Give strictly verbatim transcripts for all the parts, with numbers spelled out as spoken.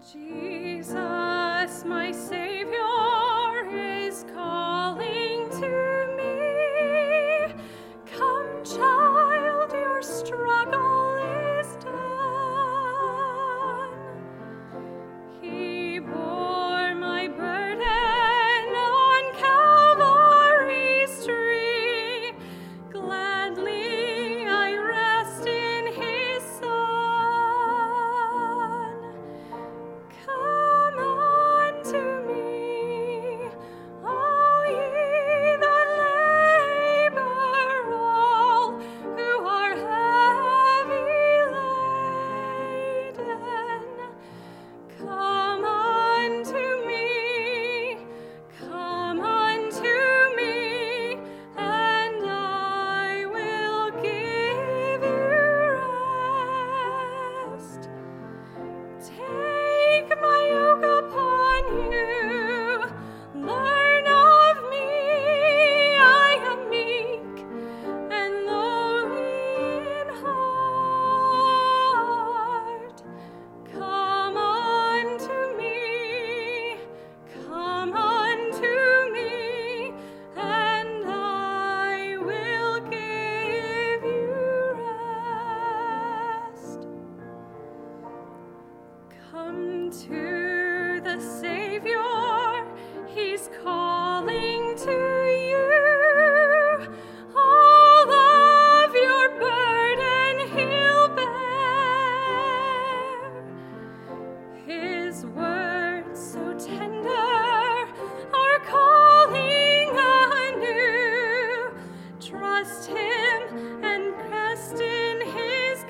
Jesus, my Savior, is calling to me. Come, child, your struggle is done. He bore my burden on Calvary's tree. Gladly I rest in his Son. Come unto me, all ye that labor, all who are heavy laden. Come unto me, come unto me, and I will give you rest. Take my yoke upon you, learn of me, I am meek and lowly in heart. Come unto me, come unto me, and I will give you rest. Come to the Savior, he's calling to you. All of your burden he'll bear. His words so tender are calling anew. Trust him and rest in his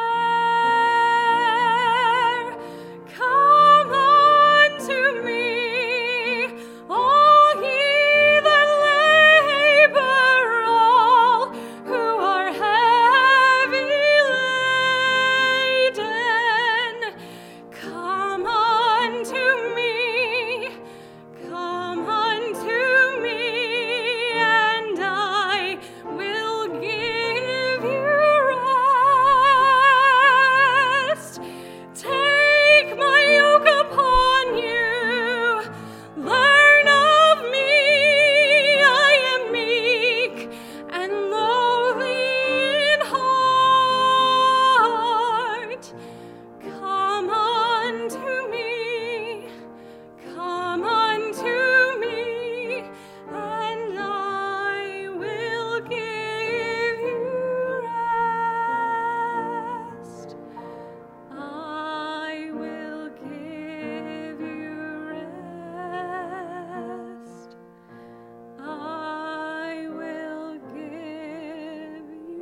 care. Come unto me, all ye that labor, all who are heavy laden. Come unto me, come unto me, and I will give you rest. Take my yoke upon you, learn of me, I am meek and lowly in heart. Come unto me, come unto me, and I will give you rest. I will give you rest. I will give you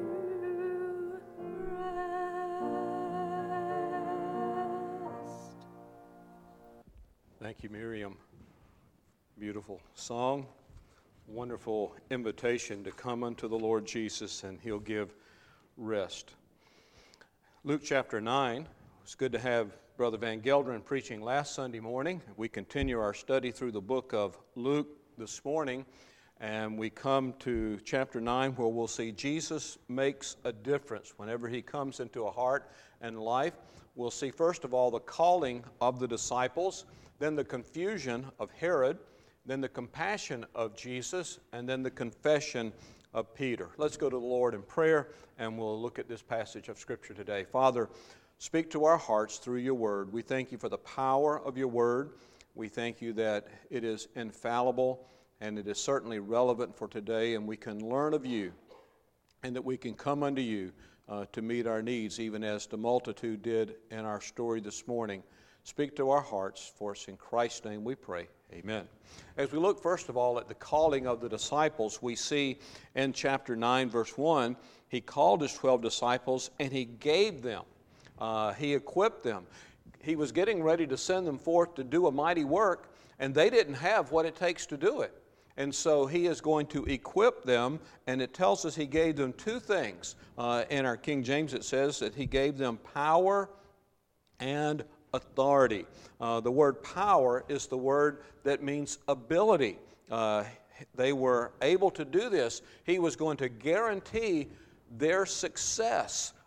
rest. Thank you, Miriam. Beautiful song. Wonderful invitation to come unto the Lord Jesus, and he'll give rest. Luke chapter nine. It's good to have Brother Van Gelderen preaching last Sunday morning. We continue our study through the book of Luke this morning, and we come to chapter nine, where we'll see Jesus makes a difference whenever he comes into a heart and life. We'll see, first of all, the calling of the disciples, then the confusion of Herod, then the compassion of Jesus, and then the confession of Peter. Let's go to the Lord in prayer, and we'll look at this passage of Scripture today. Father, speak to our hearts through your word. We thank you for the power of your word. We thank you that it is infallible, and it is certainly relevant for today, and we can learn of you, and that we can come unto you uh, to meet our needs, even as the multitude did in our story this morning. Speak to our hearts for us. In Christ's name we pray. Amen. As we look first of all at the calling of the disciples, we see in chapter nine, verse one, he called his twelve disciples and he gave them, uh, he equipped them. He was getting ready to send them forth to do a mighty work, and they didn't have what it takes to do it. And so he is going to equip them, and it tells us he gave them two things. Uh, in our King James it says that he gave them power and authority. Uh, the word power is the word that means ability. Uh, they were able to do this. He was going to guarantee their success.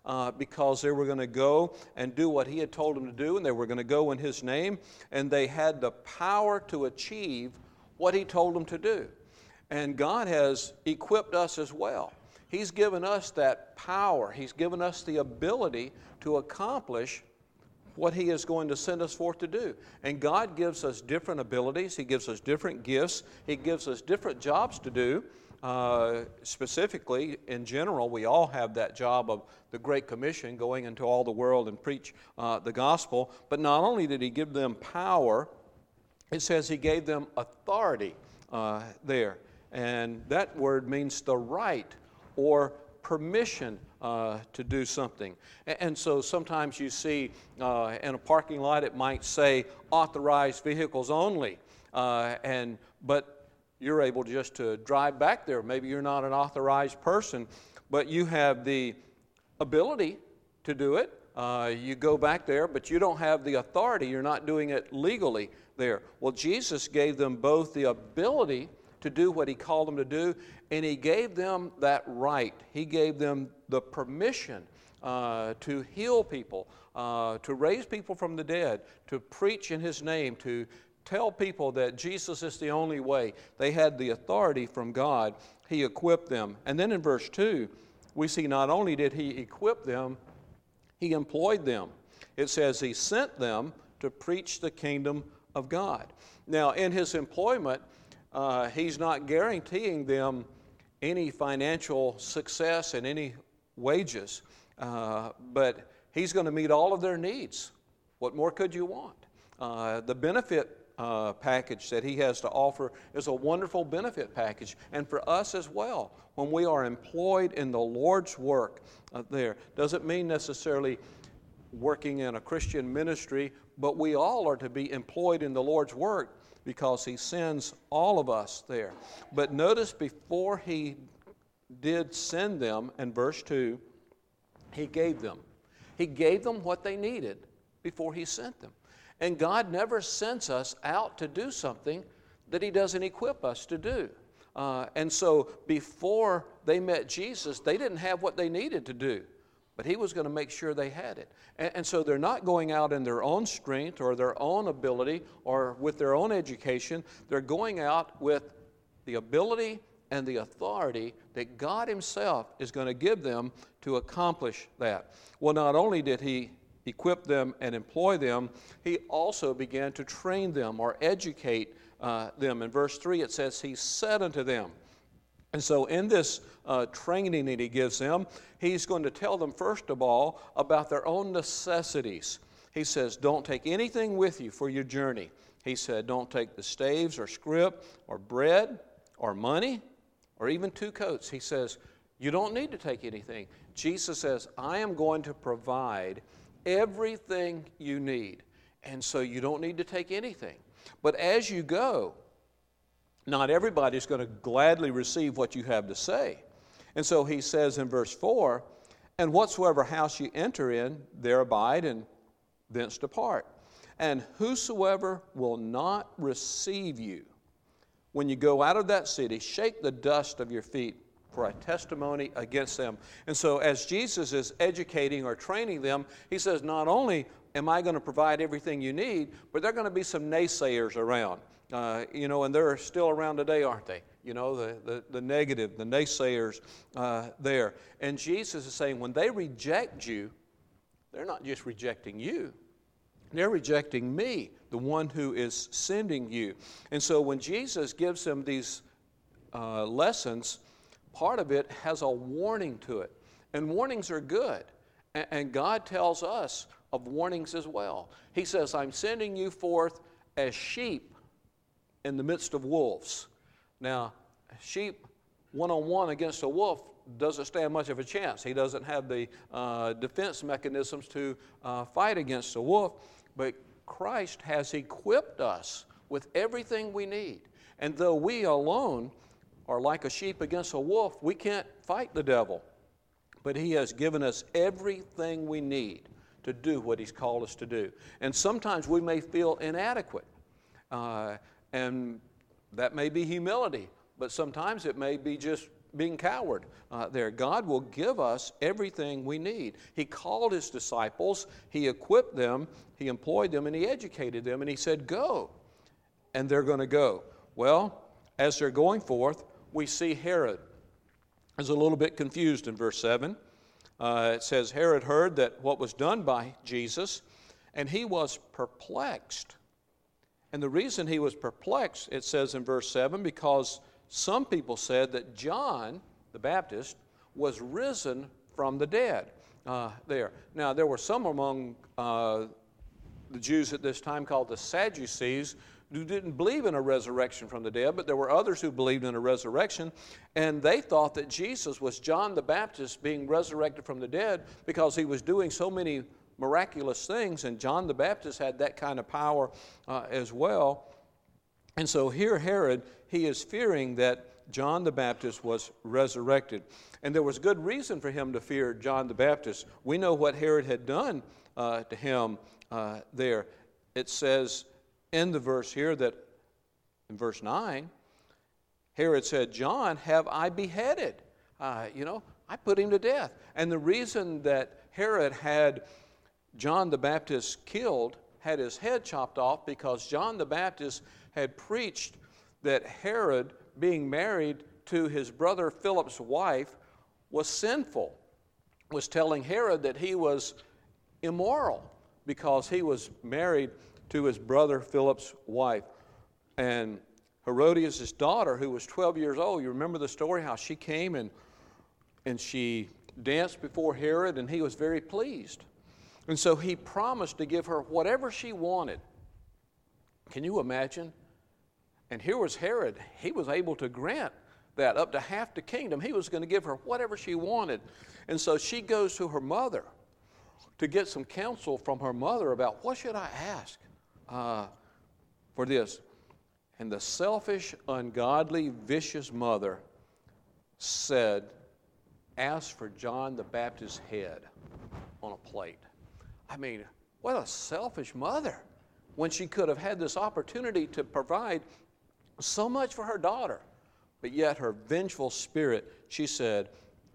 uh, because they were going to go and do what he had told them to do, and they were going to go in his name, and they had the power to achieve what he told them to do. And God has equipped us as well. He's given us that power. He's given us the ability to accomplish what he is going to send us forth to do. And God gives us different abilities. He gives us different gifts. He gives us different jobs to do. Uh, specifically, in general, we all have that job of the Great Commission, going into all the world and preach uh, the gospel. But not only did he give them power, it says he gave them authority uh, there. And that word means the right or permission uh, to do something. And, and so sometimes you see uh, in a parking lot it might say authorized vehicles only, uh, and but you're able just to drive back there. Maybe you're not an authorized person, but you have the ability to do it. Uh, you go back there, but you don't have the authority. You're not doing it legally there. Well, Jesus gave them both the ability to do what he called them to do, and he gave them that right. He gave them the permission uh, to heal people, uh, to raise people from the dead, to preach in his name, to tell people that Jesus is the only way. They had the authority from God. He equipped them. And then in verse two, we see not only did he equip them, he employed them. It says he sent them to preach the kingdom of God. Now, in his employment, uh, he's not guaranteeing them any financial success and any wages, uh, but he's going to meet all of their needs. What more could you want? Uh, the benefit uh, package that he has to offer is a wonderful benefit package, and for us as well. When we are employed in the Lord's work uh, there, doesn't mean necessarily working in a Christian ministry, but we all are to be employed in the Lord's work because he sends all of us there. But notice before he did send them, in verse two, he gave them. He gave them what they needed before he sent them. And God never sends us out to do something that he doesn't equip us to do. Uh, and so before they met Jesus, they didn't have what they needed to do. But he was going to make sure they had it. And, and so they're not going out in their own strength or their own ability or with their own education. They're going out with the ability and the authority that God himself is going to give them to accomplish that. Well, not only did he equip them and employ them, he also began to train them or educate uh, them. In verse three it says, he said unto them. And so in this uh, training that he gives them, he's going to tell them first of all about their own necessities. He says, don't take anything with you for your journey. He said, don't take the staves or scrip or bread or money or even two coats. He says, you don't need to take anything. Jesus says, I am going to provide everything you need. And so you don't need to take anything. But as you go, not everybody's going to gladly receive what you have to say. And so he says in verse four, and whatsoever house you enter in, there abide, and thence depart. And whosoever will not receive you, when you go out of that city, shake the dust of your feet for a testimony against them. And so as Jesus is educating or training them, he says, not only am I going to provide everything you need, but there are going to be some naysayers around. Uh, you know, and they're still around today, aren't they? You know, the, the, the negative, the naysayers uh, there. And Jesus is saying when they reject you, they're not just rejecting you. They're rejecting me, the one who is sending you. And so when Jesus gives them these uh, lessons, part of it has a warning to it. And warnings are good. And, and God tells us of warnings as well. He says, I'm sending you forth as sheep in the midst of wolves. Now, sheep one-on-one against a wolf doesn't stand much of a chance. He doesn't have the uh, defense mechanisms to uh, fight against a wolf, but Christ has equipped us with everything we need. And though we alone are like a sheep against a wolf, we can't fight the devil. But he has given us everything we need to do what he's called us to do. And sometimes we may feel inadequate. Uh, And that may be humility, but sometimes it may be just being coward uh, there. God will give us everything we need. He called his disciples, he equipped them, he employed them, and he educated them, and he said, go. And they're going to go. Well, as they're going forth, we see Herod is a little bit confused in verse seven. Uh, it says, Herod heard that what was done by Jesus, and he was perplexed. And the reason he was perplexed, it says in verse seven, because some people said that John the Baptist was risen from the dead uh, there. Now, there were some among uh, the Jews at this time called the Sadducees who didn't believe in a resurrection from the dead, but there were others who believed in a resurrection, and they thought that Jesus was John the Baptist being resurrected from the dead because he was doing so many miraculous things, and John the Baptist had that kind of power uh, as well. And so here Herod, he is fearing that John the Baptist was resurrected. And there was good reason for him to fear John the Baptist. We know what Herod had done uh, to him uh, there. It says in the verse here that, in verse nine, Herod said, John have I beheaded. Uh, you know, I put him to death. And the reason that Herod had John the Baptist killed, had his head chopped off, because John the Baptist had preached that Herod, being married to his brother Philip's wife, was sinful, was telling Herod that he was immoral because he was married to his brother Philip's wife. And Herodias' daughter, who was twelve years old, you remember the story, how she came and, and she danced before Herod, and he was very pleased. And so he promised to give her whatever she wanted. Can you imagine? And here was Herod. He was able to grant that up to half the kingdom. He was going to give her whatever she wanted. And so she goes to her mother to get some counsel from her mother about what should I ask uh, for this. And the selfish, ungodly, vicious mother said, ask for John the Baptist's head on a plate. I mean, what a selfish mother, when she could have had this opportunity to provide so much for her daughter. But yet her vengeful spirit, she said,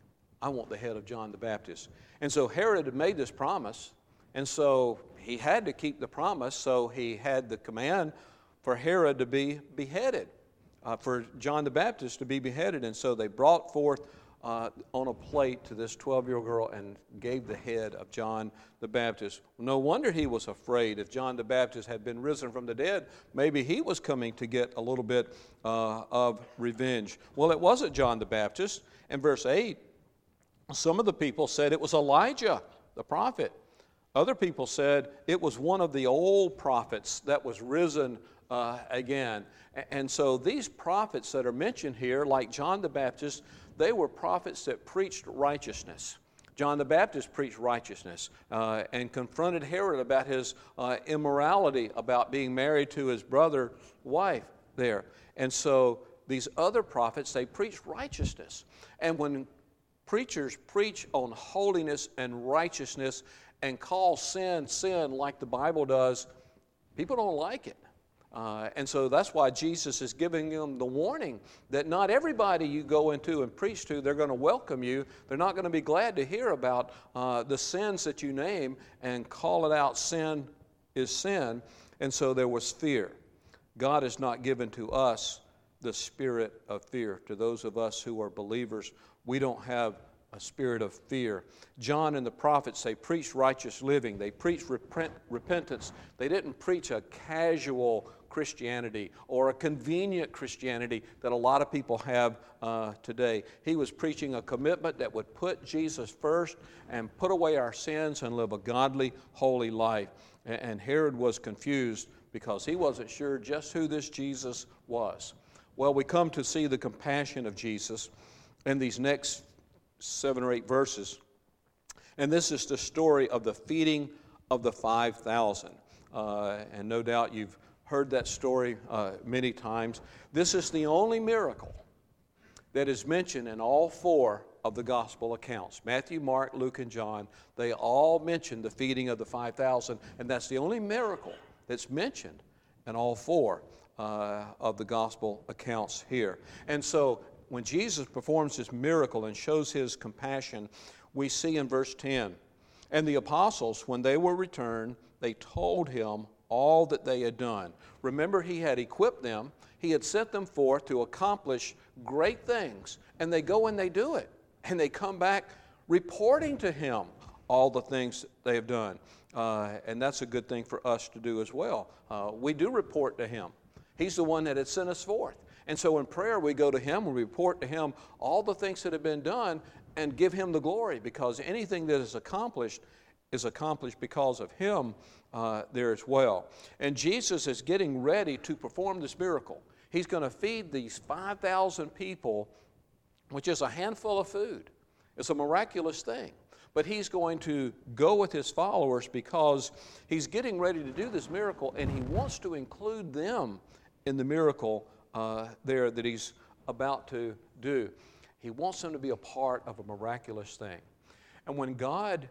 I want the head of John the Baptist. And so Herod had made this promise, and so he had to keep the promise, so he had the command for Herod to be beheaded, uh, for John the Baptist to be beheaded. And so they brought forth uh, on a plate to this twelve-year-old girl and gave the head of John the Baptist. No wonder he was afraid. If John the Baptist had been risen from the dead, maybe he was coming to get a little bit uh, of revenge. Well, it wasn't John the Baptist. In verse eight, some of the people said it was Elijah, the prophet. Other people said it was one of the old prophets that was risen uh, again. And so these prophets that are mentioned here, like John the Baptist, they were prophets that preached righteousness. John the Baptist preached righteousness uh, and confronted Herod about his uh, immorality, about being married to his brother's wife there. And so these other prophets, they preached righteousness. And when preachers preach on holiness and righteousness and call sin, sin like the Bible does, people don't like it. Uh, and so that's why Jesus is giving them the warning that not everybody you go into and preach to, they're going to welcome you. They're not going to be glad to hear about uh, the sins that you name and call it out, sin is sin. And so there was fear. God has not given to us the spirit of fear. To those of us who are believers, we don't have a spirit of fear. John and the prophets, they preached righteous living. They preached repent, repentance. They didn't preach a casual Christianity or a convenient Christianity that a lot of people have uh, today. He was preaching a commitment that would put Jesus first and put away our sins and live a godly, holy life. And Herod was confused because he wasn't sure just who this Jesus was. Well, we come to see the compassion of Jesus in these next seven or eight verses. And this is the story of the feeding of the five thousand. Uh, and no doubt you've heard that story uh, many times. This is the only miracle that is mentioned in all four of the gospel accounts. Matthew, Mark, Luke, and John, they all mention the feeding of the five thousand, and that's the only miracle that's mentioned in all four uh, of the gospel accounts here. And so when Jesus performs this miracle and shows his compassion, we see in verse ten, and the apostles, when they were returned, they told him all that they had done. Remember, he had equipped them. He had sent them forth to accomplish great things. And they go and they do it. And they come back reporting to him all the things that they have done. Uh, and that's a good thing for us to do as well. Uh, we do report to him. He's the one that had sent us forth. And so in prayer, we go to him, we report to him all the things that have been done and give him the glory, because anything that is accomplished is accomplished because of him uh, there as well. And Jesus is getting ready to perform this miracle. He's going to feed these five thousand people, which is a handful of food. It's a miraculous thing. But he's going to go with his followers because he's getting ready to do this miracle, and he wants to include them in the miracle uh, there that he's about to do. He wants them to be a part of a miraculous thing. And when God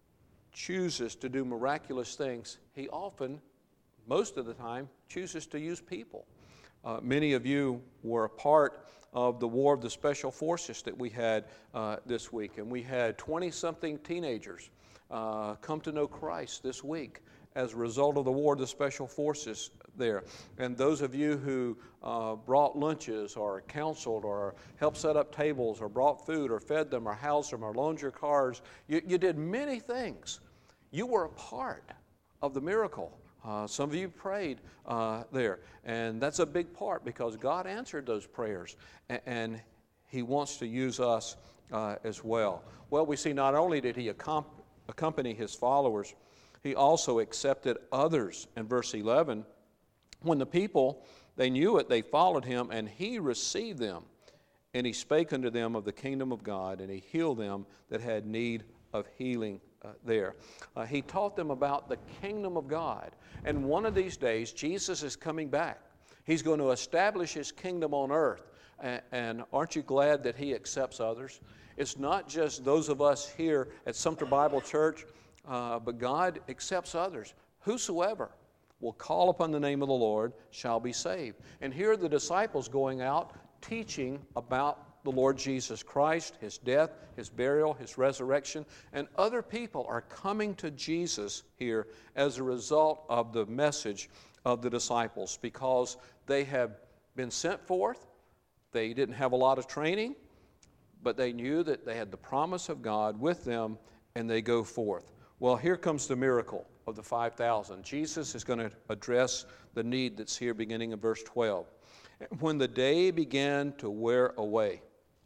chooses to do miraculous things, he often, most of the time, chooses to use people. Uh, many of you were a part of the War of the Special Forces that we had uh, this week, and we had twenty-something teenagers uh, come to know Christ this week as a result of the War of the Special Forces there. And those of you who uh, brought lunches or counseled or helped set up tables or brought food or fed them or housed them or loaned your cars, you, you did many things. You were a part of the miracle. Uh, some of you prayed uh, there, and that's a big part because God answered those prayers, and, and he wants to use us uh, as well. Well, we see not only did he accom- accompany his followers, he also accepted others. In verse eleven, when the people, they knew it, they followed him, and he received them, and he spake unto them of the kingdom of God, and he healed them that had need of healing uh, there. Uh, he taught them about the kingdom of God. And one of these days, Jesus is coming back. He's going to establish his kingdom on earth. And, and aren't you glad that he accepts others? It's not just those of us here at Sumter Bible Church, uh, but God accepts others. Whosoever will call upon the name of the Lord shall be saved. And here are the disciples going out teaching about the Lord Jesus Christ, his death, his burial, his resurrection, and other people are coming to Jesus here as a result of the message of the disciples because they have been sent forth. They didn't have a lot of training, but they knew that they had the promise of God with them, and they go forth. Well, here comes the miracle of the five thousand. Jesus is going to address the need that's here beginning in verse twelve. When the day began to wear away,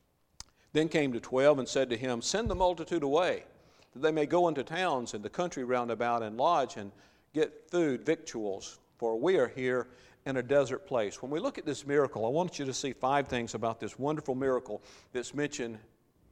then came the twelve and said to him, Send the multitude away, that they may go into towns and the country round about and lodge and get food, victuals, for we are here in a desert place. When we look at this miracle, I want you to see five things about this wonderful miracle that's mentioned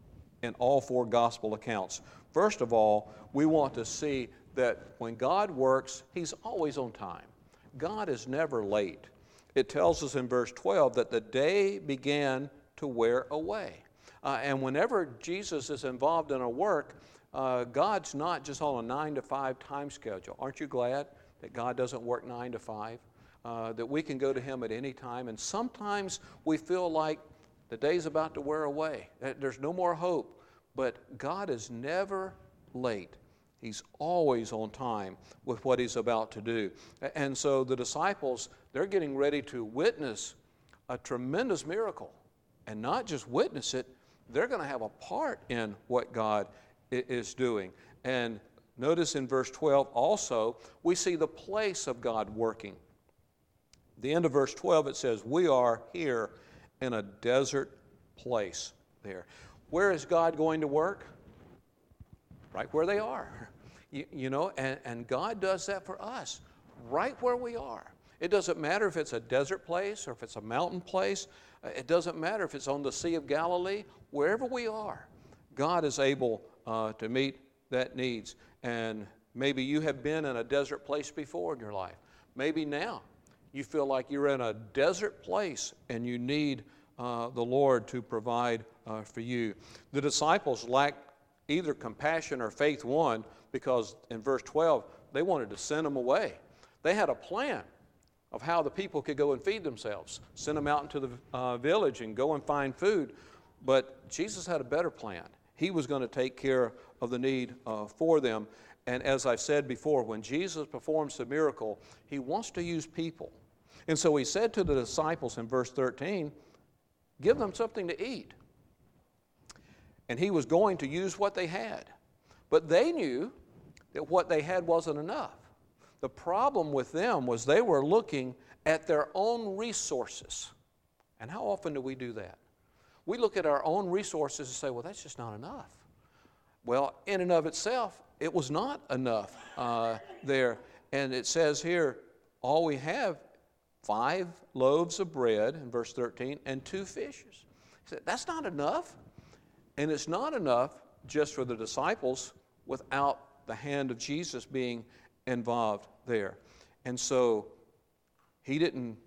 in all four gospel accounts. First of all, we want to see that when God works, he's always on time. God is never late. It tells us in verse twelve that the day began to wear away. Uh, and whenever Jesus is involved in a work, uh, God's not just on a nine to five time schedule. Aren't you glad that God doesn't work nine to five? Uh, that we can go to him at any time. And sometimes we feel like the day's about to wear away. There's no more hope. But God is never late. He's always on time with what he's about to do. And so the disciples, they're getting ready to witness a tremendous miracle. And not just witness it, they're going to have a part in what God is doing. And notice in verse twelve also, we see the place of God working. At the end of verse twelve, it says, we are here in a desert place there. Where is God going to work? Right where they are. You, you know, and, and God does that for us, right where we are. It doesn't matter if it's a desert place or if it's a mountain place. It doesn't matter if it's on the Sea of Galilee. Wherever we are, God is able uh, to meet that needs. And maybe you have been in a desert place before in your life. Maybe now you feel like you're in a desert place and you need uh, the Lord to provide uh, for you. The disciples lacked either compassion or faith, one, because in verse twelve, they wanted to send them away. They had a plan. of how the people could go and feed themselves. Send them out into the uh, village and go and find food. But Jesus had a better plan. He was going to take care of the need uh, for them. And as I've said before, when Jesus performs a miracle, he wants to use people. And so he said to the disciples in verse thirteen, give them something to eat. And he was going to use what they had. But they knew that what they had wasn't enough. The problem with them was they were looking at their own resources. And how often do we do that? We look at our own resources and say, well, that's just not enough. Well, in and of itself, it was not enough uh, there. And it says here, all we have, five loaves of bread, in verse thirteen, and two fishes. He said, that's not enough. And it's not enough just for the disciples without the hand of Jesus being involved there. And so he didn't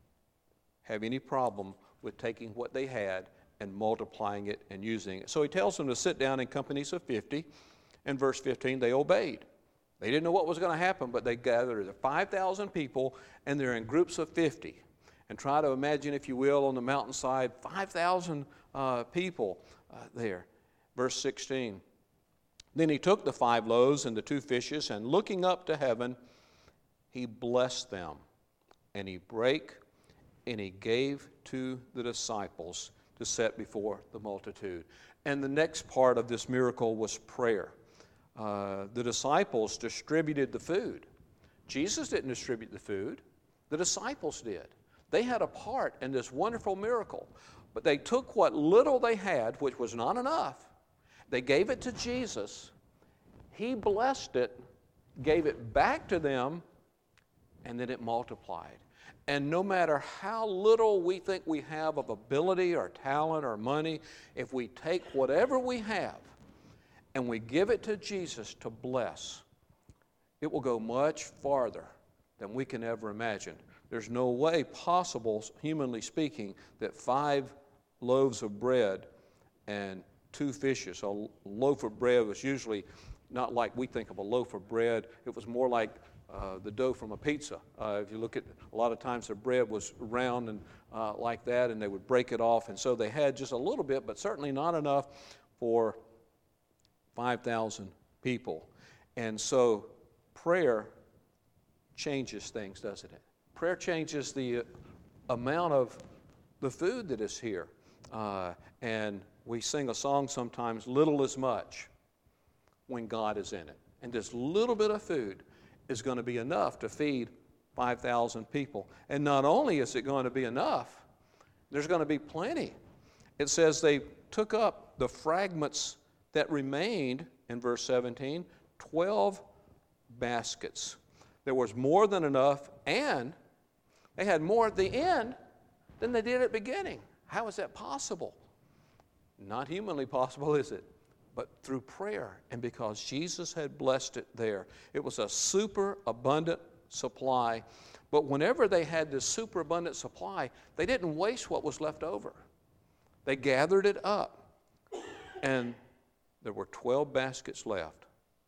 have any problem with taking what they had and multiplying it and using it. So he tells them to sit down in companies of fifty. In verse fifteen, they obeyed. They didn't know what was going to happen, but they gathered five thousand people, and they're in groups of fifty. And try to imagine, if you will, on the mountainside, five thousand uh, people uh, there. Verse sixteen, then he took the five loaves and the two fishes, and looking up to heaven, he blessed them. And he brake, and he gave to the disciples to set before the multitude. And the next part of this miracle was prayer. Uh, the disciples distributed the food. Jesus didn't distribute the food. The disciples did. They had a part in this wonderful miracle. But they took what little they had, which was not enough. They gave it to Jesus. He blessed it, gave it back to them, and then it multiplied. And no matter how little we think we have of ability or talent or money, if we take whatever we have and we give it to Jesus to bless, it will go much farther than we can ever imagine. There's no way possible, humanly speaking, that five loaves of bread and two fishes. A loaf of bread was usually not like we think of a loaf of bread. It was more like uh, the dough from a pizza. Uh, if you look at, a lot of times the bread was round and uh, like that, and they would break it off. And so they had just a little bit, but certainly not enough for five thousand people. And so prayer changes things, doesn't it? Prayer changes the amount of the food that is here. Uh, and we sing a song sometimes, little is much, when God is in it. And this little bit of food is going to be enough to feed five thousand people. And not only is it going to be enough, there's going to be plenty. It says they took up the fragments that remained, in verse seventeen, twelve baskets. There was more than enough, and they had more at the end than they did at the beginning. How is that possible? Not humanly possible, is it? But through prayer, and because Jesus had blessed it there. It was a super abundant supply. But whenever they had this super abundant supply, they didn't waste what was left over. They gathered it up, and there were twelve baskets left.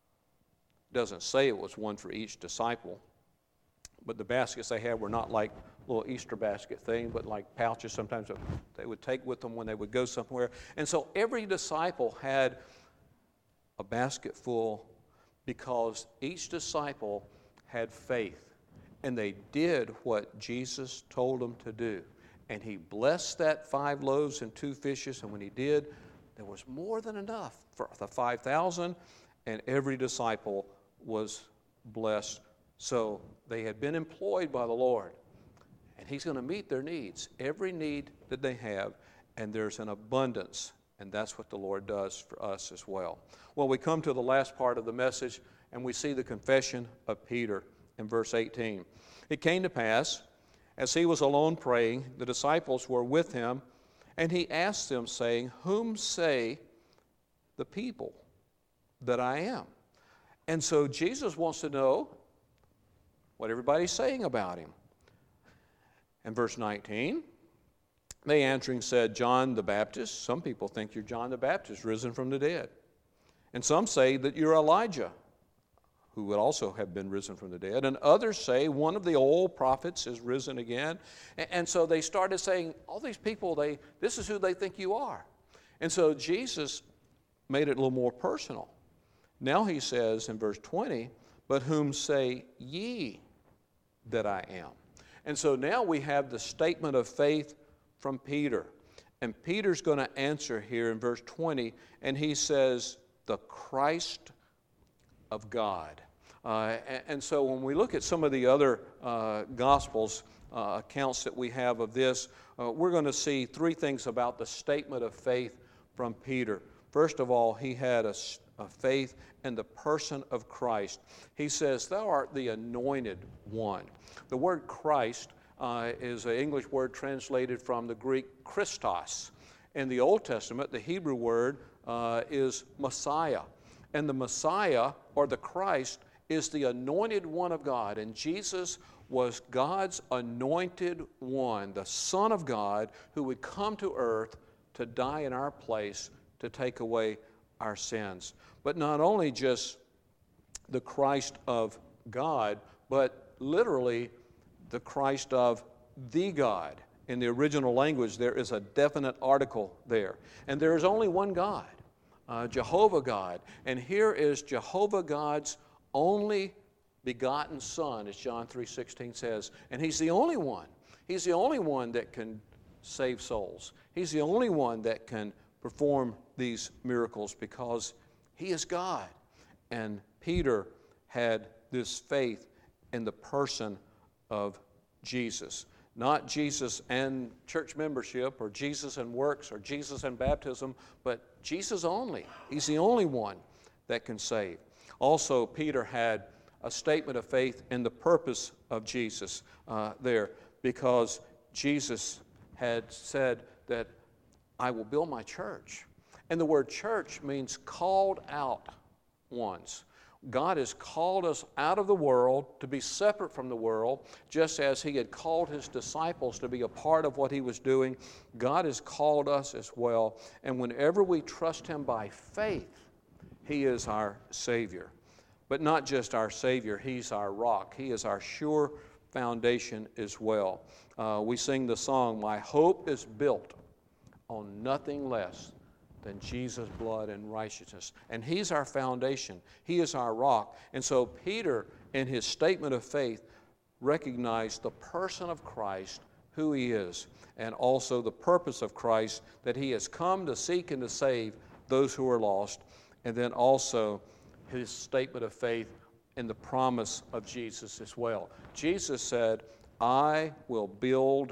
It doesn't say it was one for each disciple, but the baskets they had were not like little Easter basket thing, but like pouches sometimes they would take with them when they would go somewhere. And so every disciple had a basket full because each disciple had faith, and they did what Jesus told them to do. And he blessed that five loaves and two fishes, and when he did, there was more than enough for the five thousand, and every disciple was blessed. So they had been employed by the Lord, and he's going to meet their needs, every need that they have, and there's an abundance, and that's what the Lord does for us as well. Well, we come to the last part of the message, and we see the confession of Peter in verse eighteen. It came to pass, as he was alone praying, the disciples were with him, and he asked them, saying, whom say the people that I am? And so Jesus wants to know what everybody's saying about him. In verse nineteen, they answering said, John the Baptist. Some people think you're John the Baptist, risen from the dead. And some say that you're Elijah, who would also have been risen from the dead. And others say one of the old prophets is risen again. And, and so they started saying, all these people, they this is who they think you are. And so Jesus made it a little more personal. Now he says in verse twenty, but whom say ye that I am? And so now we have the statement of faith from Peter. And Peter's going to answer here in verse twenty, and he says, the Christ of God. Uh, and, and so when we look at some of the other uh, Gospels, uh, accounts that we have of this, uh, we're going to see three things about the statement of faith from Peter. First of all, he had a, a faith in the person of Christ. He says, thou art the anointed one. The word Christ uh, is an English word translated from the Greek Christos. In the Old Testament, the Hebrew word uh, is Messiah. And the Messiah, or the Christ, is the anointed one of God. And Jesus was God's anointed one, the Son of God, who would come to earth to die in our place to take away our sins. But not only just the Christ of God, but literally the Christ of the God. In the original language, there is a definite article there. And there is only one God, uh, Jehovah God. And here is Jehovah God's only begotten Son, as John three sixteen says. And He's the only one. He's the only one that can save souls. He's the only one that can perform these miracles because He is God. And Peter had this faith in the person of Jesus. Not Jesus and church membership, or Jesus and works, or Jesus and baptism, but Jesus only. He's the only one that can save. Also, Peter had a statement of faith in the purpose of Jesus uh, there, because Jesus had said that I will build my church. And the word church means called out ones. God has called us out of the world to be separate from the world, just as He had called His disciples to be a part of what He was doing. God has called us as well. And whenever we trust Him by faith, He is our Savior. But not just our Savior, He's our rock. He is our sure foundation as well. Uh, we sing the song, my hope is built on nothing less than Jesus' blood and righteousness. And He's our foundation. He is our rock. And so Peter, in his statement of faith, recognized the person of Christ, who He is, and also the purpose of Christ, that He has come to seek and to save those who are lost. And then also his statement of faith in the promise of Jesus as well. Jesus said, I will build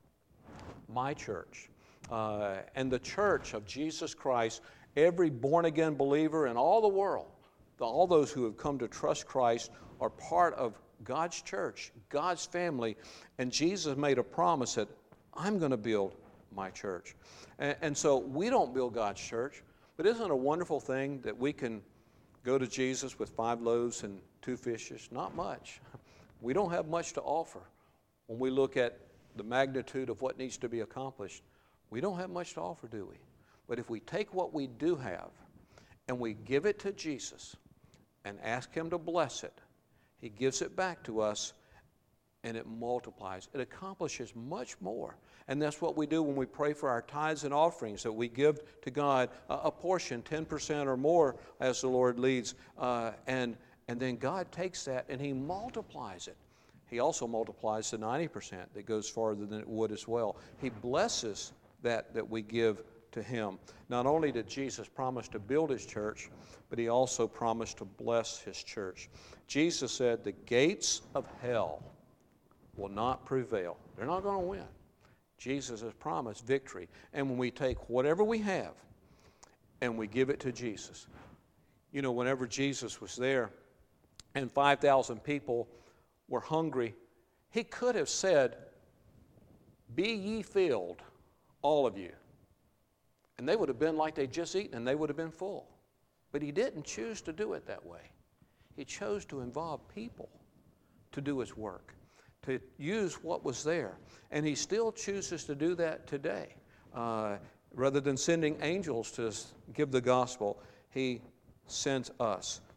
my church. Uh, and the church of Jesus Christ, every born-again believer in all the world, all those who have come to trust Christ are part of God's church, God's family. And Jesus made a promise that I'm going to build my church. And, and so we don't build God's church, but isn't it a wonderful thing that we can go to Jesus with five loaves and two fishes? Not much. We don't have much to offer. When we look at the magnitude of what needs to be accomplished, we don't have much to offer, do we? But if we take what we do have and we give it to Jesus and ask Him to bless it, He gives it back to us and it multiplies. It accomplishes much more. And that's what we do when we pray for our tithes and offerings, that we give to God a, a portion, ten percent or more, as the Lord leads. Uh, and, and then God takes that and He multiplies it. He also multiplies the ninety percent that goes farther than it would as well. He blesses that that we give to Him. Not only did Jesus promise to build His church, but He also promised to bless His church. Jesus said the gates of hell will not prevail. They're not going to win. Jesus has promised victory. And when we take whatever we have and we give it to Jesus. You know, whenever Jesus was there and five thousand people were hungry, He could have said, be ye filled, all of you. And they would have been like they'd just eaten and they would have been full. But He didn't choose to do it that way. He chose to involve people to do His work, to use what was there. And He still chooses to do that today. Uh, rather than sending angels to give the gospel, He sends us.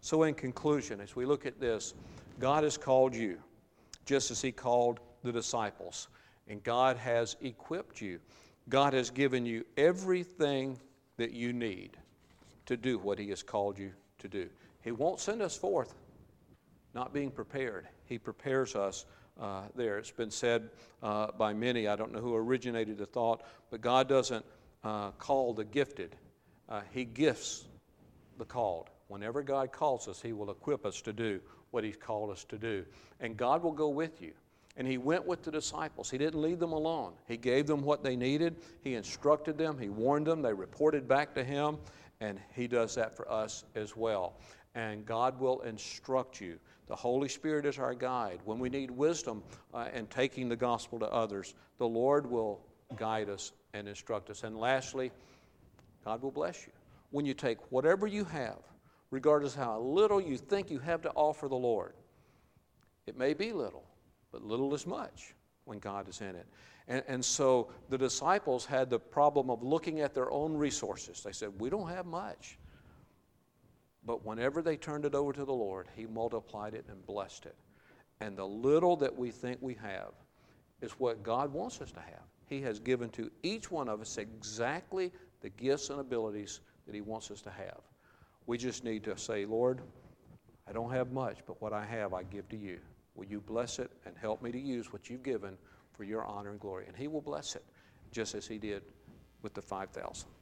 So in conclusion, as we look at this, God has called you just as He called the disciples. And God has equipped you. God has given you everything that you need to do what He has called you to do. He won't send us forth not being prepared. He prepares us uh, there. It's been said uh, by many, I don't know who originated the thought, but God doesn't uh, call the gifted. Uh, he gifts the called. Whenever God calls us, He will equip us to do what He's called us to do. And God will go with you. And He went with the disciples. He didn't leave them alone. He gave them what they needed. He instructed them. He warned them. They reported back to Him. And He does that for us as well. And God will instruct you. The Holy Spirit is our guide. When we need wisdom uh, in taking the gospel to others, the Lord will guide us and instruct us. And lastly, God will bless you. When you take whatever you have, regardless of how little you think you have to offer the Lord, it may be little, but little is much when God is in it. And, and so the disciples had the problem of looking at their own resources. They said, we don't have much. But whenever they turned it over to the Lord, He multiplied it and blessed it. And the little that we think we have is what God wants us to have. He has given to each one of us exactly the gifts and abilities that He wants us to have. We just need to say, Lord, I don't have much, but what I have I give to You. Will You bless it and help me to use what You've given for Your honor and glory? And He will bless it, just as He did with the five thousand.